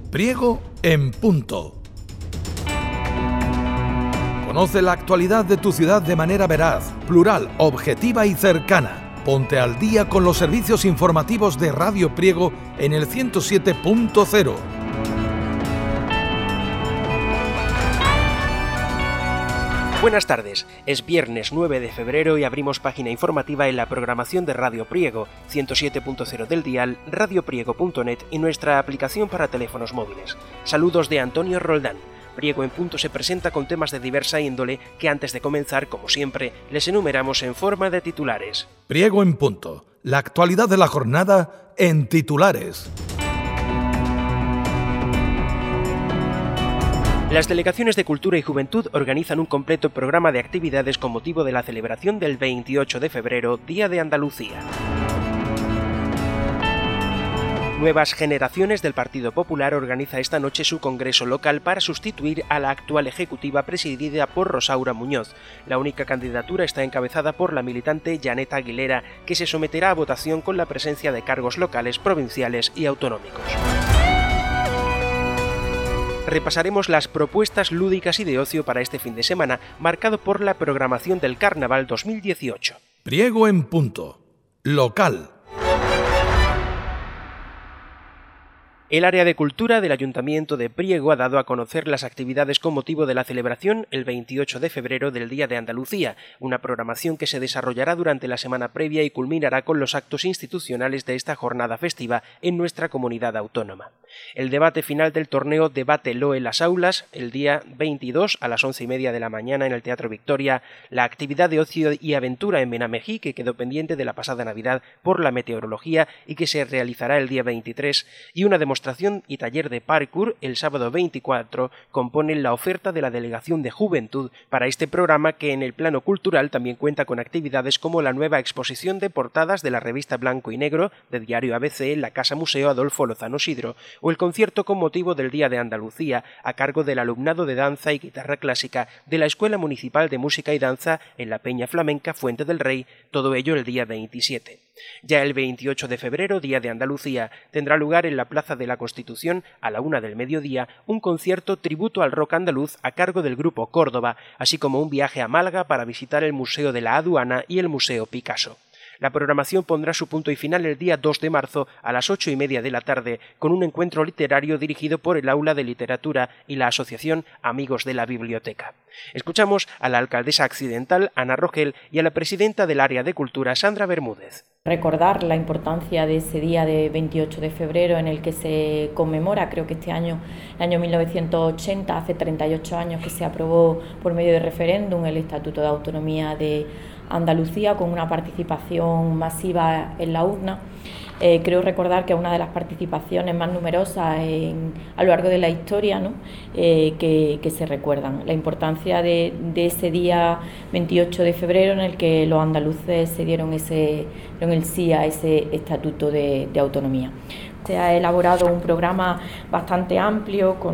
Priego en Punto. Conoce la actualidad de tu ciudad de manera veraz, plural, objetiva y cercana. Ponte al día con los servicios informativos de Radio Priego en el 107.0. Buenas tardes, es viernes 9 de febrero y abrimos página informativa en la programación de Radio Priego, 107.0 del dial, radiopriego.net y nuestra aplicación para teléfonos móviles. Saludos de Antonio Roldán. Priego en Punto se presenta con temas de diversa índole que antes de comenzar, como siempre, les enumeramos en forma de titulares. Priego en Punto, la actualidad de la jornada en titulares. Las delegaciones de Cultura y Juventud organizan un completo programa de actividades con motivo de la celebración del 28 de febrero, Día de Andalucía. Nuevas Generaciones del Partido Popular organiza esta noche su congreso local para sustituir a la actual ejecutiva presidida por Rosaura Muñoz. La única candidatura está encabezada por la militante Janet Aguilera, que se someterá a votación con la presencia de cargos locales, provinciales y autonómicos. Repasaremos las propuestas lúdicas y de ocio para este fin de semana, marcado por la programación del Carnaval 2018. Priego en Punto, local. El área de cultura del Ayuntamiento de Priego ha dado a conocer las actividades con motivo de la celebración el 28 de febrero del Día de Andalucía, una programación que se desarrollará durante la semana previa y culminará con los actos institucionales de esta jornada festiva en nuestra comunidad autónoma. El debate final del torneo Debátelo en las aulas, el día 22 a las 11:30 de la mañana en el Teatro Victoria, la actividad de ocio y aventura en Benamejí, que quedó pendiente de la pasada Navidad por la meteorología y que se realizará el día 23, y una demostración y taller de parkour el sábado 24 componen la oferta de la Delegación de Juventud para este programa, que en el plano cultural también cuenta con actividades como la nueva exposición de portadas de la revista Blanco y Negro de Diario ABC en la Casa Museo Adolfo Lozano Sidro, o el concierto con motivo del Día de Andalucía a cargo del alumnado de danza y guitarra clásica de la Escuela Municipal de Música y Danza en la Peña Flamenca Fuente del Rey, todo ello el día 27. Ya el 28 de febrero, Día de Andalucía, tendrá lugar en la Plaza de la Constitución a la 1 del mediodía un concierto tributo al rock andaluz a cargo del Grupo Córdoba, así como un viaje a Málaga para visitar el Museo de la Aduana y el Museo Picasso. La programación pondrá su punto y final el día 2 de marzo a las 8:30 de la tarde con un encuentro literario dirigido por el Aula de Literatura y la Asociación Amigos de la Biblioteca. Escuchamos a la alcaldesa accidental Ana Rogel y a la presidenta del área de cultura Sandra Bermúdez. Recordar la importancia de ese día de 28 de febrero en el que se conmemora, creo que este año, el año 1980, hace 38 años que se aprobó por medio de referéndum el Estatuto de Autonomía de Andalucía con una participación masiva en la urna. Creo recordar que es una de las participaciones más numerosas a lo largo de la historia, ¿no? que se recuerdan. La importancia de ese día 28 de febrero en el que los andaluces se dieron el sí a ese estatuto de autonomía. Se ha elaborado un programa bastante amplio con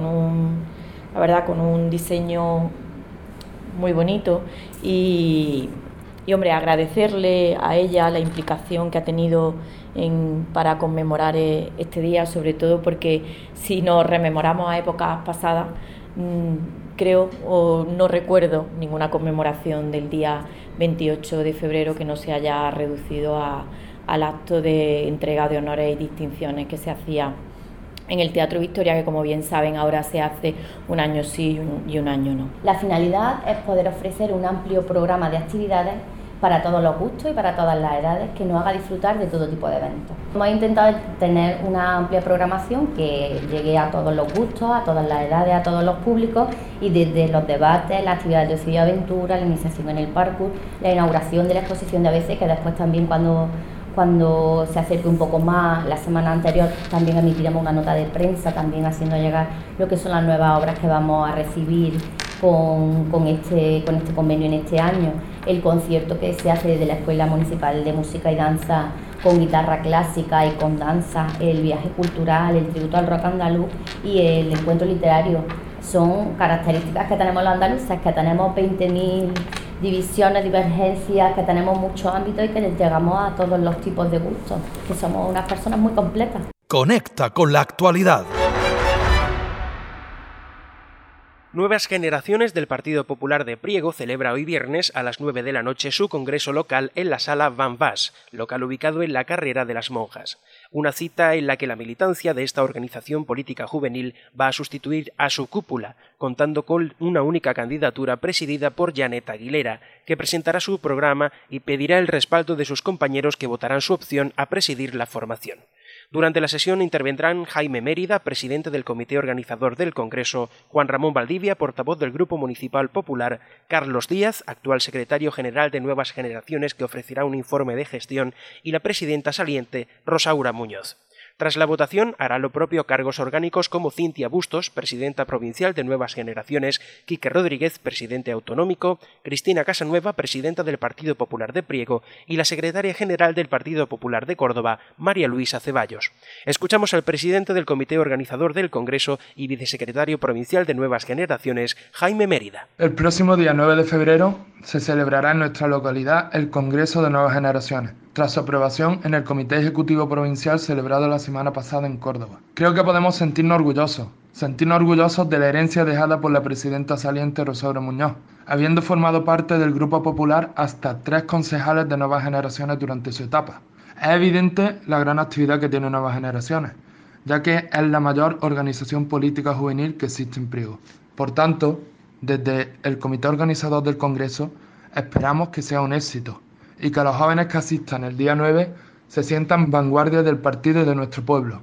un diseño muy bonito y hombre, agradecerle a ella la implicación que ha tenido para conmemorar este día, sobre todo porque si nos rememoramos a épocas pasadas, creo o no recuerdo ninguna conmemoración del día 28 de febrero que no se haya reducido al acto de entrega de honores y distinciones que se hacía en el Teatro Victoria, que como bien saben ahora se hace un año sí y un año no. La finalidad es poder ofrecer un amplio programa de actividades para todos los gustos y para todas las edades, que nos haga disfrutar de todo tipo de eventos. Hemos intentado tener una amplia programación que llegue a todos los gustos, a todas las edades, a todos los públicos, y desde los debates, las actividades de ocio y aventura, la iniciación en el parkour, la inauguración de la exposición de ABC, que después también cuando se acerque un poco más, la semana anterior también emitiremos una nota de prensa, también haciendo llegar lo que son las nuevas obras que vamos a recibir con este convenio en este año, el concierto que se hace desde la Escuela Municipal de Música y Danza con guitarra clásica y con danza, el viaje cultural, el tributo al rock andaluz y el encuentro literario. Son características que tenemos los andaluces, que tenemos 20.000 divisiones, divergencias, que tenemos muchos ámbitos y que les llegamos a todos los tipos de gustos, que somos unas personas muy completas. Conecta con la actualidad. Nuevas Generaciones del Partido Popular de Priego celebra hoy viernes a las 9 de la noche su congreso local en la Sala Van Bas, local ubicado en la Carrera de las Monjas. Una cita en la que la militancia de esta organización política juvenil va a sustituir a su cúpula, contando con una única candidatura presidida por Janet Aguilera, que presentará su programa y pedirá el respaldo de sus compañeros que votarán su opción a presidir la formación. Durante la sesión intervendrán Jaime Mérida, presidente del comité organizador del Congreso, Juan Ramón Valdivia, portavoz del Grupo Municipal Popular, Carlos Díaz, actual secretario general de Nuevas Generaciones, que ofrecerá un informe de gestión, y la presidenta saliente, Rosaura Muñoz. Tras la votación, hará lo propio cargos orgánicos como Cintia Bustos, presidenta provincial de Nuevas Generaciones, Quique Rodríguez, presidente autonómico, Cristina Casanueva, presidenta del Partido Popular de Priego, y la secretaria general del Partido Popular de Córdoba, María Luisa Ceballos. Escuchamos al presidente del comité organizador del Congreso y vicesecretario provincial de Nuevas Generaciones, Jaime Mérida. El próximo día 9 de febrero se celebrará en nuestra localidad el Congreso de Nuevas Generaciones, tras su aprobación en el Comité Ejecutivo Provincial celebrado la semana pasada en Córdoba. Creo que podemos sentirnos orgullosos de la herencia dejada por la presidenta saliente Rosaura Muñoz, habiendo formado parte del Grupo Popular hasta 3 concejales de Nuevas Generaciones durante su etapa. Es evidente la gran actividad que tiene Nuevas Generaciones, ya que es la mayor organización política juvenil que existe en Priego. Por tanto, desde el comité organizador del Congreso esperamos que sea un éxito y que los jóvenes que asistan el día 9 se sientan vanguardia del partido y de nuestro pueblo,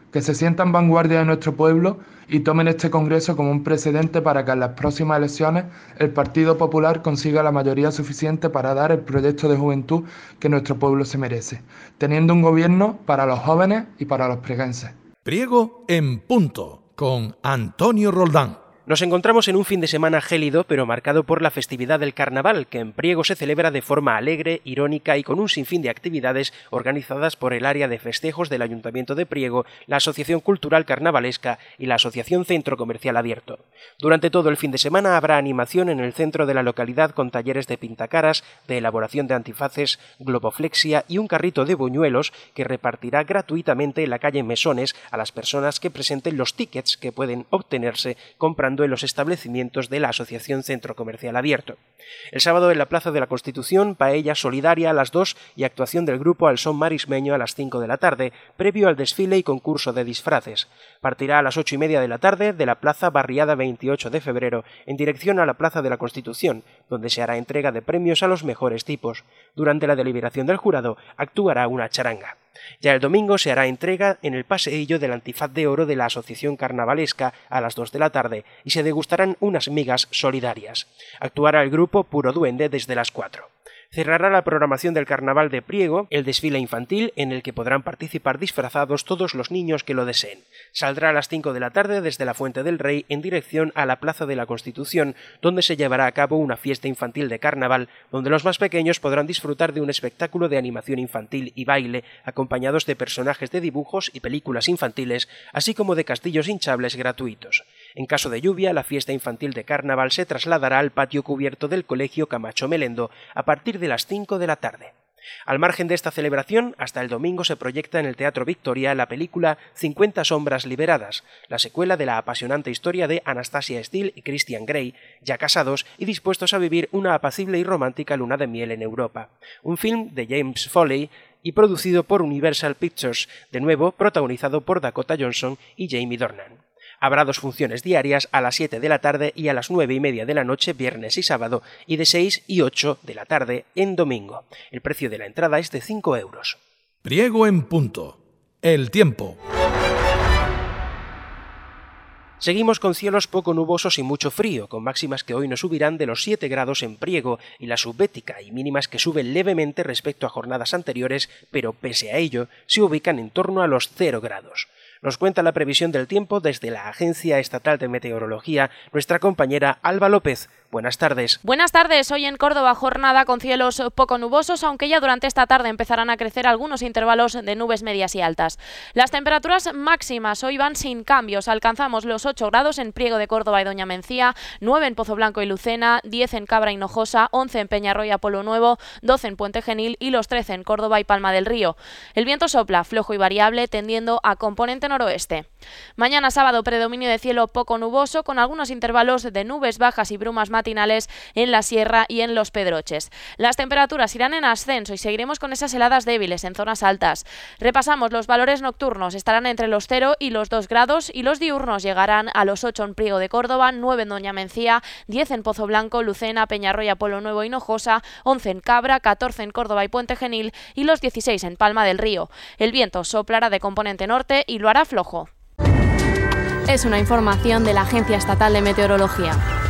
y tomen este Congreso como un precedente para que en las próximas elecciones el Partido Popular consiga la mayoría suficiente para dar el proyecto de juventud que nuestro pueblo se merece, teniendo un gobierno para los jóvenes y para los prieguenses. Priego en punto, con Antonio Roldán. Nos encontramos en un fin de semana gélido, pero marcado por la festividad del Carnaval, que en Priego se celebra de forma alegre, irónica y con un sinfín de actividades organizadas por el área de festejos del Ayuntamiento de Priego, la Asociación Cultural Carnavalesca y la Asociación Centro Comercial Abierto. Durante todo el fin de semana habrá animación en el centro de la localidad con talleres de pintacaras, de elaboración de antifaces, globoflexia y un carrito de buñuelos que repartirá gratuitamente en la calle Mesones a las personas que presenten los tickets que pueden obtenerse comprando en los establecimientos de la Asociación Centro Comercial Abierto. El sábado en la Plaza de la Constitución, paella solidaria a las 2 y actuación del grupo Al Son Marismeño a las 5 de la tarde, previo al desfile y concurso de disfraces. Partirá a las 8:30 de la tarde de la Plaza Barriada 28 de febrero en dirección a la Plaza de la Constitución, donde se hará entrega de premios a los mejores tipos. Durante la deliberación del jurado actuará una charanga. Ya el domingo se hará entrega en el paseillo del antifaz de oro de la Asociación Carnavalesca a las 2 de la tarde y se degustarán unas migas solidarias. Actuará el grupo Puro Duende desde las 4. Cerrará la programación del Carnaval de Priego el desfile infantil en el que podrán participar disfrazados todos los niños que lo deseen. Saldrá a las 5 de la tarde desde la Fuente del Rey en dirección a la Plaza de la Constitución, donde se llevará a cabo una fiesta infantil de carnaval, donde los más pequeños podrán disfrutar de un espectáculo de animación infantil y baile, acompañados de personajes de dibujos y películas infantiles, así como de castillos hinchables gratuitos. En caso de lluvia, la fiesta infantil de carnaval se trasladará al patio cubierto del Colegio Camacho Melendo a partir de las 5 de la tarde. Al margen de esta celebración, hasta el domingo se proyecta en el Teatro Victoria la película 50 sombras liberadas, la secuela de la apasionante historia de Anastasia Steele y Christian Grey, ya casados y dispuestos a vivir una apacible y romántica luna de miel en Europa. Un film de James Foley y producido por Universal Pictures, de nuevo protagonizado por Dakota Johnson y Jamie Dornan. Habrá 2 funciones diarias a las 7 de la tarde y a las 9:30 de la noche viernes y sábado y de 6 y 8 de la tarde en domingo. El precio de la entrada es de 5 euros. Priego en punto. El tiempo. Seguimos con cielos poco nubosos y mucho frío, con máximas que hoy no subirán de los 7 grados en Priego y la subbética, y mínimas que suben levemente respecto a jornadas anteriores, pero pese a ello se ubican en torno a los 0 grados. Nos cuenta la previsión del tiempo desde la Agencia Estatal de Meteorología nuestra compañera Alba López. Buenas tardes. Buenas tardes. Hoy en Córdoba jornada con cielos poco nubosos, aunque ya durante esta tarde empezarán a crecer algunos intervalos de nubes medias y altas. Las temperaturas máximas hoy van sin cambios. Alcanzamos los 8 grados en Priego de Córdoba y Doña Mencía, 9 en Pozo Blanco y Lucena, 10 en Cabra y Hinojosa, 11 en Peñarroya Polo Nuevo, 12 en Puente Genil y los 13 en Córdoba y Palma del Río. El viento sopla flojo y variable, tendiendo a componente noroeste. Mañana sábado predominio de cielo poco nuboso, con algunos intervalos de nubes bajas y brumas matinales en la sierra y en los Pedroches. Las temperaturas irán en ascenso y seguiremos con esas heladas débiles en zonas altas. Repasamos los valores nocturnos, estarán entre los 0 y los 2 grados y los diurnos llegarán a los 8 en Priego de Córdoba, 9 en Doña Mencía, 10 en Pozo Blanco, Lucena, Peñarroya, Polo Nuevo y Hinojosa, 11 en Cabra, 14 en Córdoba y Puente Genil y los 16 en Palma del Río. El viento soplará de componente norte y lo hará flojo. Es una información de la Agencia Estatal de Meteorología.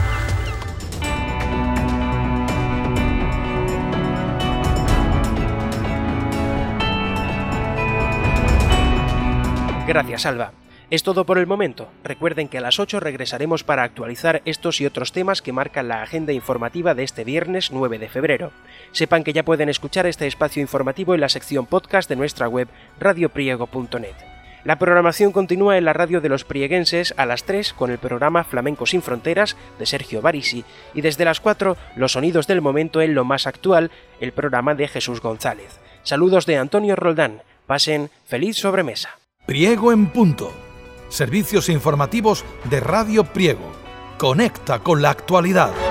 Gracias, Alba. Es todo por el momento. Recuerden que a las 8 regresaremos para actualizar estos y otros temas que marcan la agenda informativa de este viernes 9 de febrero. Sepan que ya pueden escuchar este espacio informativo en la sección podcast de nuestra web radiopriego.net. La programación continúa en la radio de los prieguenses a las 3 con el programa Flamenco sin Fronteras de Sergio Barisi y desde las 4 los sonidos del momento en lo más actual, el programa de Jesús González. Saludos de Antonio Roldán. Pasen feliz sobremesa. Priego en punto. Servicios informativos de Radio Priego. Conecta con la actualidad.